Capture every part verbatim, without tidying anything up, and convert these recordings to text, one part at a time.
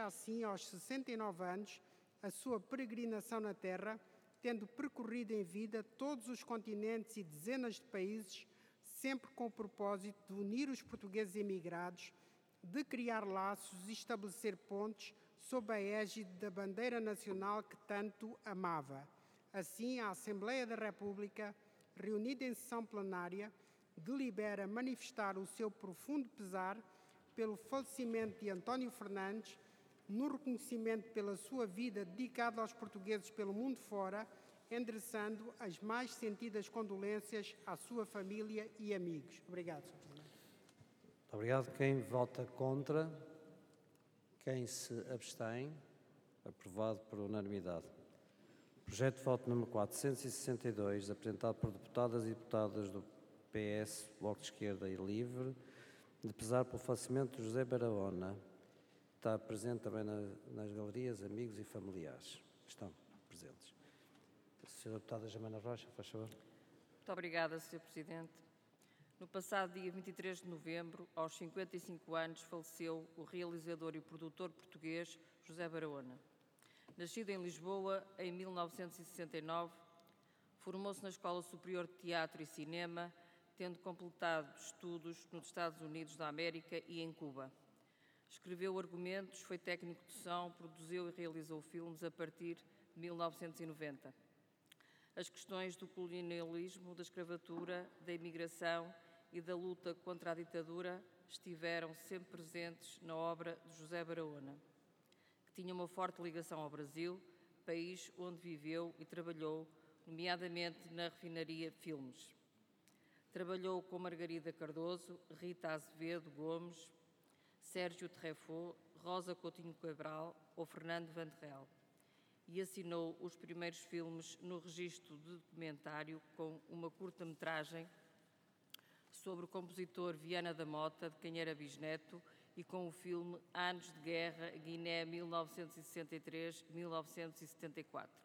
assim, aos sessenta e nove anos, a sua peregrinação na Terra, tendo percorrido em vida todos os continentes e dezenas de países, sempre com o propósito de unir os portugueses emigrados, de criar laços e estabelecer pontes sob a égide da bandeira nacional que tanto amava. Assim, a Assembleia da República, reunida em sessão plenária, delibera manifestar o seu profundo pesar pelo falecimento de António Fernandes, no reconhecimento pela sua vida dedicada aos portugueses pelo mundo fora, endereçando as mais sentidas condolências à sua família e amigos. Obrigado, senhor Presidente. Muito obrigado. Quem vota contra? Quem se abstém? Aprovado por unanimidade. Projeto de voto número quatrocentos e sessenta e dois, apresentado por deputadas e deputados do P S, Bloco de Esquerda e Livre, de pesar pelo falecimento de José Barahona. Está presente também na, nas galerias, amigos e familiares. Estão presentes. Senhora Deputada Germana Rocha, faz favor. Muito obrigada, senhor Presidente. No passado dia vinte e três de novembro, aos cinquenta e cinco anos, faleceu o realizador e produtor português José Barahona. Nascido em Lisboa em mil novecentos e sessenta e nove, formou-se na Escola Superior de Teatro e Cinema, tendo completado estudos nos Estados Unidos da América e em Cuba. Escreveu argumentos, foi técnico de som, produziu e realizou filmes a partir de mil novecentos e noventa. As questões do colonialismo, da escravatura, da imigração e da luta contra a ditadura estiveram sempre presentes na obra de José Barahona, que tinha uma forte ligação ao Brasil, país onde viveu e trabalhou, nomeadamente na refinaria Filmes. Trabalhou com Margarida Cardoso, Rita Azevedo Gomes, Sérgio Terrefaux, Rosa Coutinho Cabral ou Fernando Vanderrel, e assinou os primeiros filmes no registro de documentário com uma curta-metragem sobre o compositor Viana da Mota, de quem era bisneto, e com o filme Anos de Guerra, Guiné mil novecentos e sessenta e três a mil novecentos e setenta e quatro.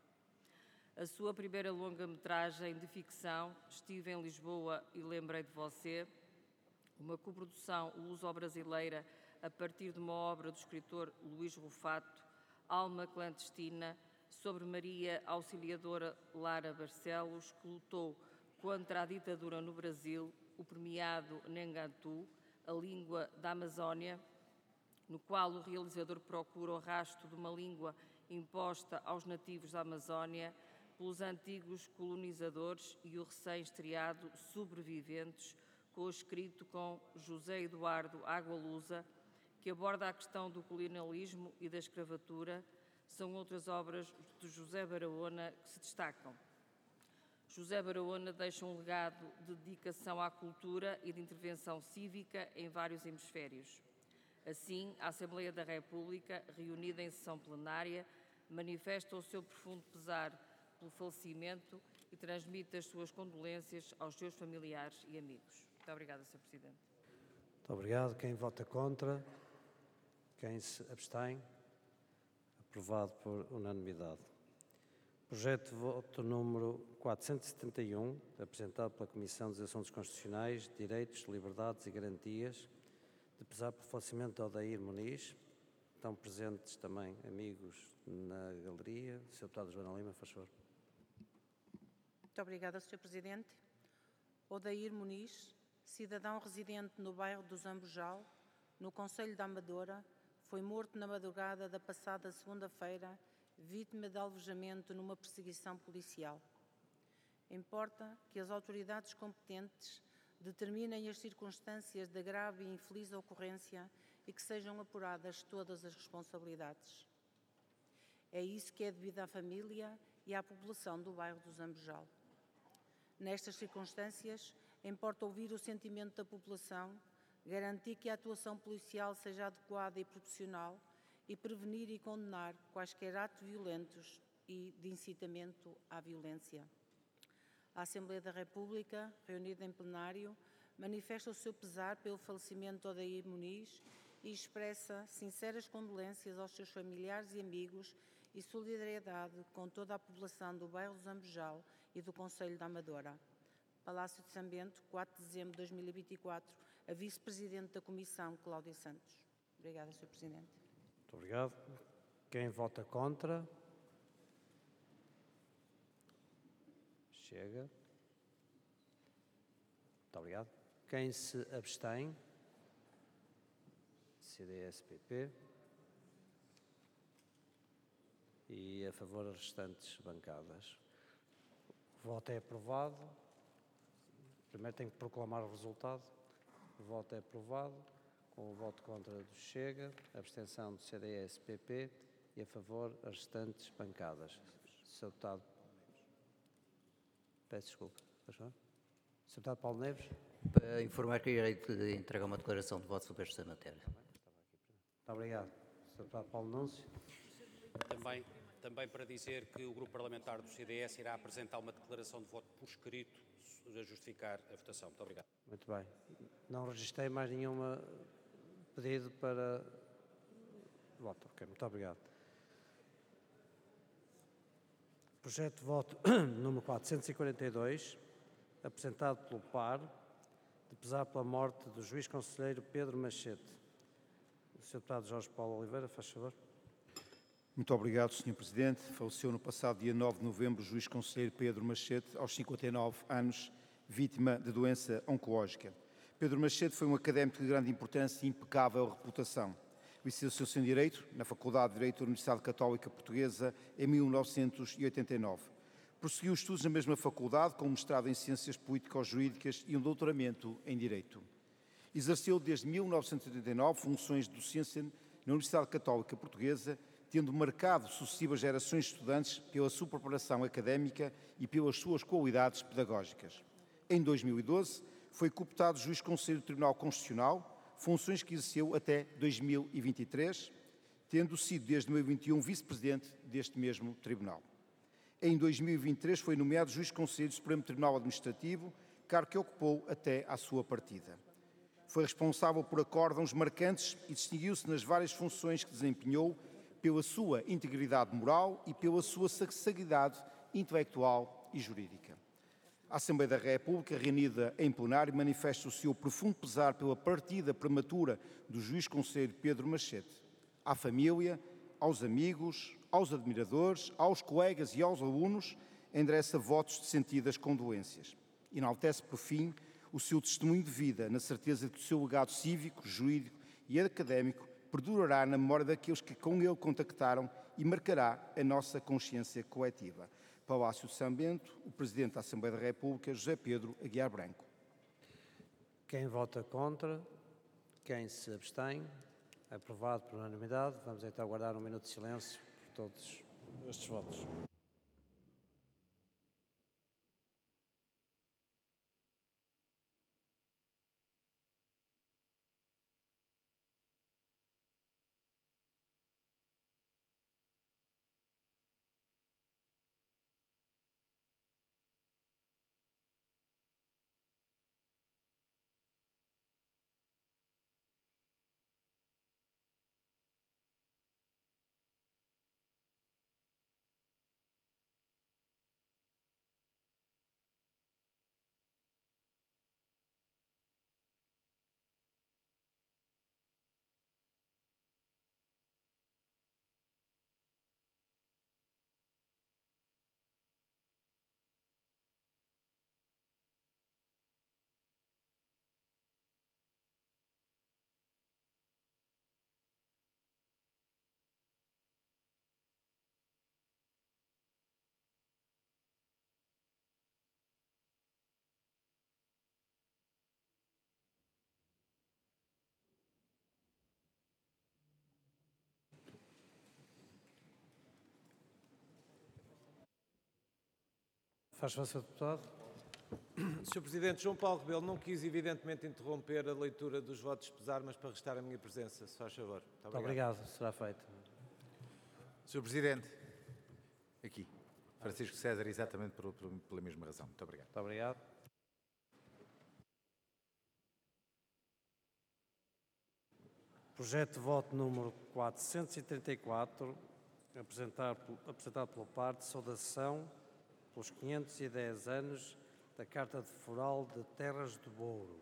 A sua primeira longa-metragem de ficção, Estive em Lisboa e Lembrei de Você, uma coprodução luso-brasileira a partir de uma obra do escritor Luís Rufato, Alma Clandestina, sobre Maria Auxiliadora Lara Barcelos, que lutou contra a ditadura no Brasil, o premiado Nhangantu, a língua da Amazónia, no qual o realizador procura o rastro de uma língua imposta aos nativos da Amazónia pelos antigos colonizadores, e o recém-estreado Sobreviventes, co-escrito com José Eduardo Agualusa, que aborda a questão do colonialismo e da escravatura. São outras obras de José Barahona que se destacam. José Barahona deixa um legado de dedicação à cultura e de intervenção cívica em vários hemisférios. Assim, a Assembleia da República, reunida em sessão plenária, manifesta o seu profundo pesar pelo falecimento e transmite as suas condolências aos seus familiares e amigos. Muito obrigada, senhor Presidente. Muito obrigado. Quem vota contra? Quem se abstém? Aprovado por unanimidade. Projeto de voto número quatrocentos e setenta e um, apresentado pela Comissão dos Assuntos Constitucionais, Direitos, Liberdades e Garantias, de pesar pelo falecimento de Odair Muniz. Estão presentes também amigos na galeria. senhora Deputada Joana Lima, faz favor. Muito obrigada, senhor Presidente. Odair Muniz, cidadão residente no bairro do Zambojal, no concelho da Amadora, foi morto na madrugada da passada segunda-feira, vítima de alvejamento numa perseguição policial. Importa que as autoridades competentes determinem as circunstâncias da grave e infeliz ocorrência e que sejam apuradas todas as responsabilidades. É isso que é devido à família e à população do bairro do Zambojal. Nestas circunstâncias, importa ouvir o sentimento da população, garantir que a atuação policial seja adequada e proporcional e prevenir e condenar quaisquer atos violentos e de incitamento à violência. A Assembleia da República, reunida em plenário, manifesta o seu pesar pelo falecimento de Odair Muniz e expressa sinceras condolências aos seus familiares e amigos e solidariedade com toda a população do bairro do Zambojal e do concelho da Amadora. Palácio de São Bento, quatro de dezembro de dois mil e vinte e quatro, a Vice-Presidente da Comissão, Cláudia Santos. Obrigada, senhor Presidente. Muito obrigado. Quem vota contra? Chega. Muito obrigado. Quem se abstém? C D S P P. E a favor as restantes bancadas. O voto é aprovado. Primeiro tenho que proclamar o resultado. O voto é aprovado, com o voto contra do Chega, a abstenção do C D S P P e a favor as restantes bancadas. senhor Deputado. Peço desculpa. senhor Deputado Paulo Neves. Para informar que irei entregar uma declaração de voto sobre esta matéria. Muito obrigado. senhor Deputado Paulo Núncio. Também, também para dizer que o Grupo Parlamentar do C D S irá apresentar uma declaração de voto por escrito a justificar a votação. Muito obrigado. Muito bem. Não registrei mais nenhum pedido para voto. Ok, muito obrigado. Projeto de voto número quatrocentos e quarenta e dois, apresentado pelo P A R, de pesar pela morte do juiz conselheiro Pedro Machete. O senhor Deputado Jorge Paulo Oliveira, faz favor. Muito obrigado, senhor Presidente. Faleceu no passado dia nove de novembro o juiz conselheiro Pedro Machete, aos cinquenta e nove anos, vítima de doença oncológica. Pedro Machete foi um académico de grande importância e impecável reputação. Licenciou-se em Direito, na Faculdade de Direito da Universidade Católica Portuguesa, em mil novecentos e oitenta e nove. Prosseguiu estudos na mesma faculdade, com um mestrado em Ciências Político-Jurídicas e um doutoramento em Direito. Exerceu desde mil novecentos e oitenta e nove funções de docência na Universidade Católica Portuguesa, tendo marcado sucessivas gerações de estudantes pela sua preparação académica e pelas suas qualidades pedagógicas. Em dois mil e doze, foi cooptado juiz conselheiro do Tribunal Constitucional, funções que exerceu até dois mil e vinte e três, tendo sido desde dois mil e vinte e um vice-presidente deste mesmo tribunal. Em dois mil e vinte e três foi nomeado juiz conselheiro do Supremo Tribunal Administrativo, cargo que ocupou até à sua partida. Foi responsável por acórdãos marcantes e distinguiu-se nas várias funções que desempenhou pela sua integridade moral e pela sua sagazidade intelectual e jurídica. A Assembleia da República, reunida em plenário, manifesta o seu profundo pesar pela partida prematura do juiz conselheiro Pedro Machete. À família, aos amigos, aos admiradores, aos colegas e aos alunos, endereça votos de sentidas condolências. Enaltece, por fim, o seu testemunho de vida, na certeza de que o seu legado cívico, jurídico e académico perdurará na memória daqueles que com ele contactaram e marcará a nossa consciência coletiva. Palácio de São Bento, o Presidente da Assembleia da República, José Pedro Aguiar Branco. Quem vota contra? Quem se abstém? Aprovado por unanimidade. Vamos então aguardar um minuto de silêncio por todos estes votos. Faz favor, senhor Deputado. senhor Presidente, João Paulo Rebelo não quis evidentemente interromper a leitura dos votos de pesar, mas para restar a minha presença, se faz favor. Muito Muito obrigado, será feito. senhor Presidente, aqui, Francisco César, exatamente por, por, pela mesma razão. Muito obrigado. Muito obrigado. Projeto de voto número quatrocentos e trinta e quatro, apresentado, apresentado pelo P A R, de saudação pelos quinhentos e dez anos da Carta de Foral de Terras do Douro.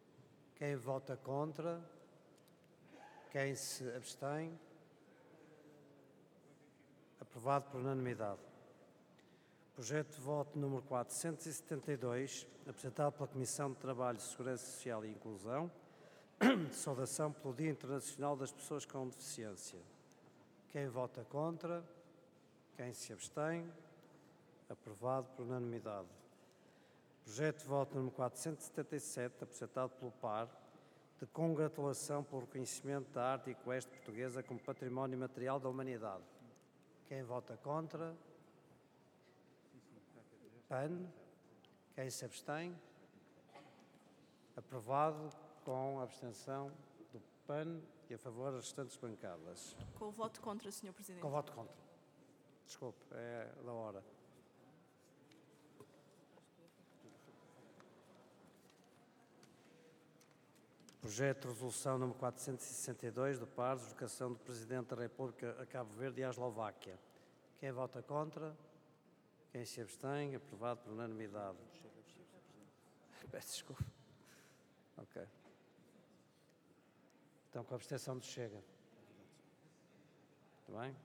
Quem vota contra? Quem se abstém? Aprovado por unanimidade. Projeto de voto número quatrocentos e setenta e dois, apresentado pela Comissão de Trabalho, Segurança Social e Inclusão, de saudação pelo Dia Internacional das Pessoas com Deficiência. Quem vota contra? Quem se abstém? Aprovado por unanimidade. Projeto de voto número quatrocentos e setenta e sete, apresentado pelo P A R, de congratulação pelo reconhecimento da arte equestre portuguesa como património material da humanidade. Quem vota contra? P A N. Quem se abstém? Aprovado com a abstenção do P A N e a favor das restantes bancadas. Com o voto contra, senhor Presidente. Com voto contra. Desculpe, é da hora. Projeto de resolução número quatrocentos e sessenta e dois do P A R, deslocação do Presidente da República a Cabo Verde e à Eslováquia. Quem vota contra? Quem se abstém? Aprovado por unanimidade. Peço desculpa. Ok. Então, com a abstenção do Chega. Muito bem?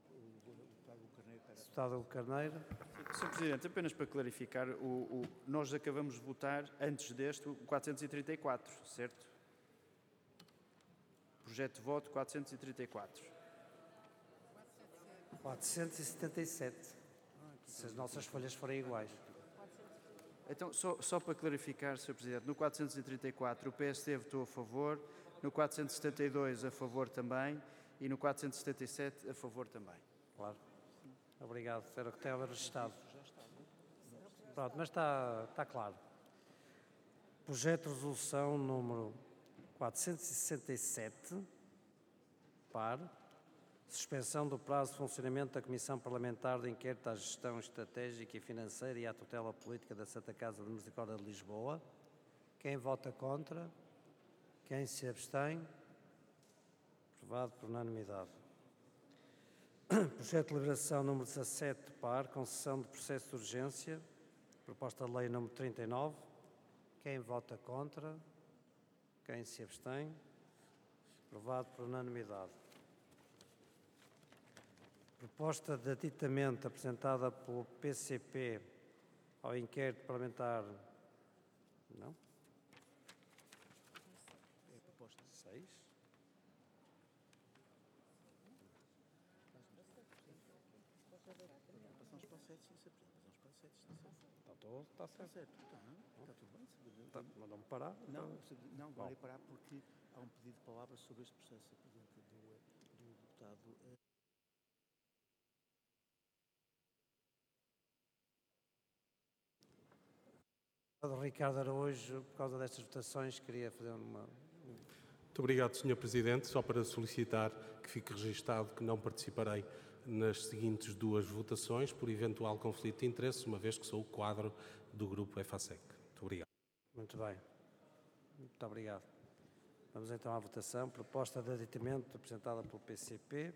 Deputado Carneiro. senhor Presidente, apenas para clarificar, o, o, nós acabamos de votar, antes deste, o quatrocentos e trinta e quatro, certo? Projeto de voto quatrocentos e trinta e quatro. quatrocentos e setenta e sete. Se as nossas folhas forem iguais. Então, só, só para clarificar, senhor Presidente, no quatrocentos e trinta e quatro o P S D votou a favor, no quatrocentos e setenta e dois a favor também e no quatrocentos e setenta e sete a favor também. Claro. Obrigado. Era o que estava registado. Pronto, mas está, está claro. Projeto de resolução número quatrocentos e sessenta e sete, P A R, suspensão do prazo de funcionamento da Comissão Parlamentar de Inquérito à Gestão Estratégica e Financeira e à Tutela Política da Santa Casa de Misericórdia de Lisboa. Quem vota contra? Quem se abstém? Aprovado por unanimidade. Projeto de deliberação número dezassete, P A R, concessão de processo de urgência, proposta de lei número trinta e nove. Quem vota contra? Quem se abstém? Aprovado por unanimidade. Proposta de aditamento apresentada pelo P C P ao inquérito parlamentar. Não? É a proposta seis. Passamos para o sete, sim, senhor Presidente. Passamos para o sete, está certo. Está, todo, está certo. Está certo, está, está tudo bem, senhor Presidente. Está, mandou-me parar? Não, Então, não, agora é parar porque há um pedido de palavra sobre este processo, senhor Presidente, do, do deputado. eh, O Ricardo Araújo, por causa destas votações, queria fazer uma... Muito obrigado, senhor Presidente. Só para solicitar que fique registado que não participarei nas seguintes duas votações por eventual conflito de interesses, uma vez que sou o quadro do grupo EFASEC. Muito obrigado. Muito bem. Muito obrigado. Vamos então à votação. Proposta de aditamento apresentada pelo P C P.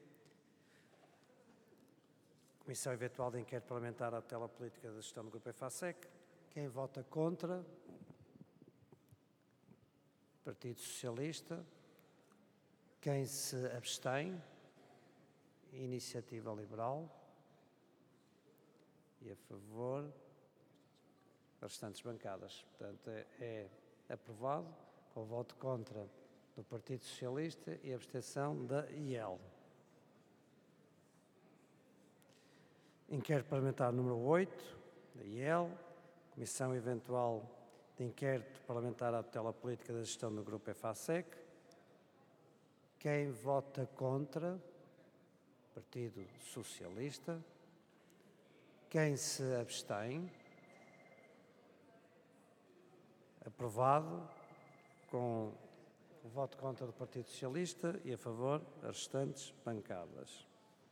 Comissão Eventual de Inquérito Parlamentar à Tutela Política da Gestão do Grupo EFASEC. Quem vota contra? Partido Socialista. Quem se abstém? Iniciativa Liberal. E a favor? As restantes bancadas. Portanto, é, é aprovado com o voto contra do Partido Socialista e a abstenção da I E L. Inquérito Parlamentar número oito, da I E L. Comissão Eventual de Inquérito Parlamentar à Tutela Política da Gestão do Grupo EFASEC. Quem vota contra? Partido Socialista. Quem se abstém? Aprovado com o voto contra do Partido Socialista e a favor as restantes bancadas.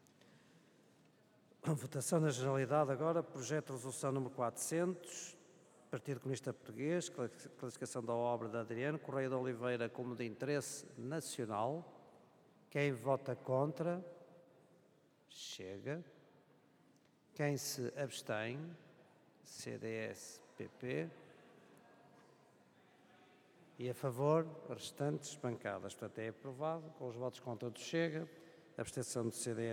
Votação na generalidade agora, projeto de resolução número quatrocentos, Partido Comunista Português, classificação da obra de Adriano Correia de Oliveira como de interesse nacional. Quem vota contra? Chega. Quem se abstém? C D S P P. E a favor, as restantes bancadas. Portanto, é aprovado com os votos contra do Chega, a abstenção do C D S.